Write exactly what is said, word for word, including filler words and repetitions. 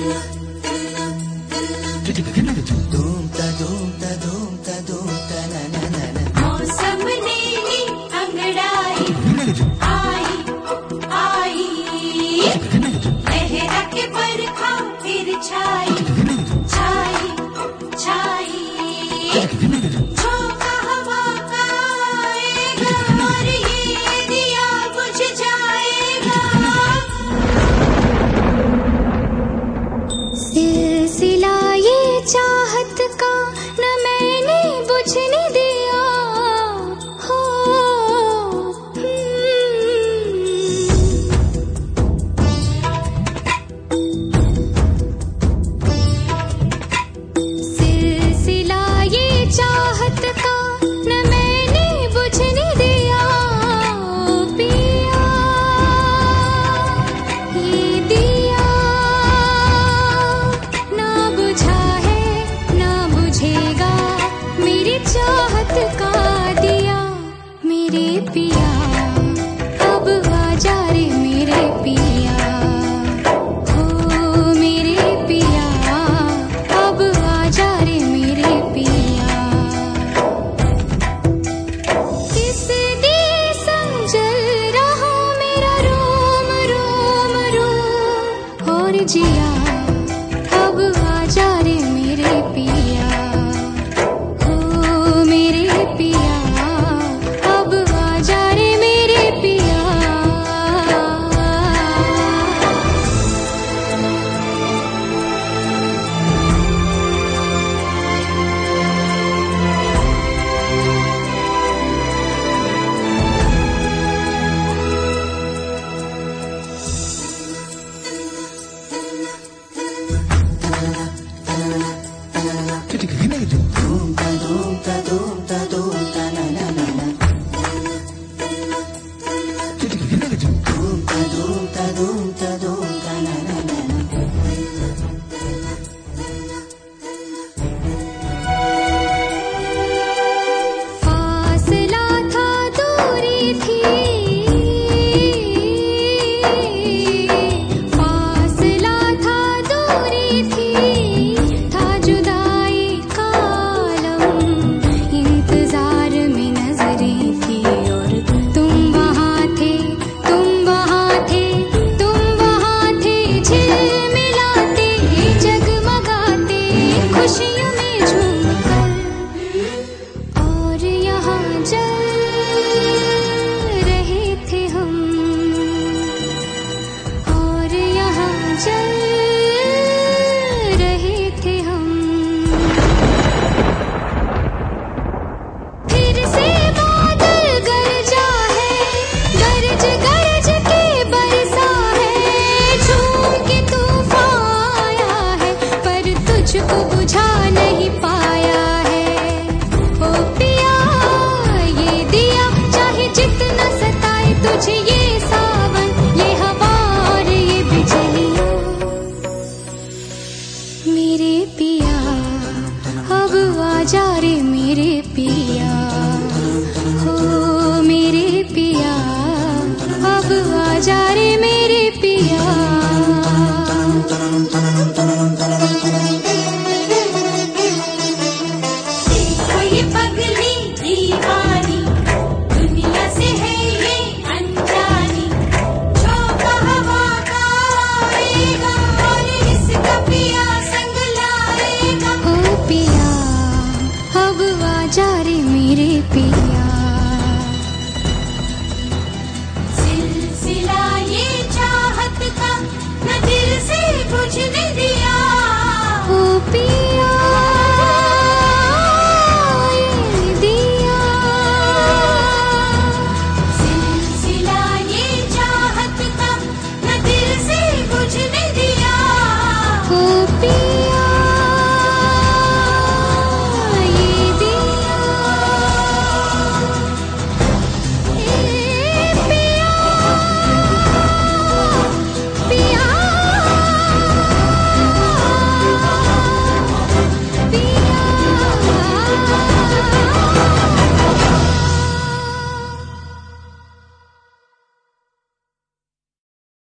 मौसम ने ही अंगड़ाई आई आई, लहरा के बरखा फिर छाई छाई छाई, झोंका हवा का आएगा और ये दिया बुझ जाएगा। सिलसिला ये चाहत का न मैंने बुझने दिया हो, सिलसिला ये चाहत का न मैंने बुझने दिया पिया, ये दिया ना बुझा है ना बुझेगा, मेरी चाहत का दिया मेरे पिया, अब आजा रे मेरे पिया, हो मेरे पिया, अब आजा रे मेरे पिया। किस दिए संजल रहा मेरा रोम रोम रोम, और जिया अब आजा रे मेरे पिया, हो मेरे पिया, अब आजा रे मेरे पिया। फासला था दूरी थी, फासला था दूरी थी, था जुदाई का आलम, इंतजार में नजरें थी, और तुम वहाँ थे तुम वहाँ थे तुम वहाँ थे, झिलमिलाते जगमगाते खुशियों में झूमकर, और यहाँ जल रहे थे हम, और यहाँ जल रहे थे हम। फिर से बादल गरजा है, गरज गरज के बरसा है, झूम के तूफान आया है, पर तुझको बुझा नहीं पाया है। ओ पिया ये दिया चाहे जितना सताए तुझे, ये सावन ये हवा और ये बिजलियाँ, मेरे पिया अब आजा रे मेरे पिया।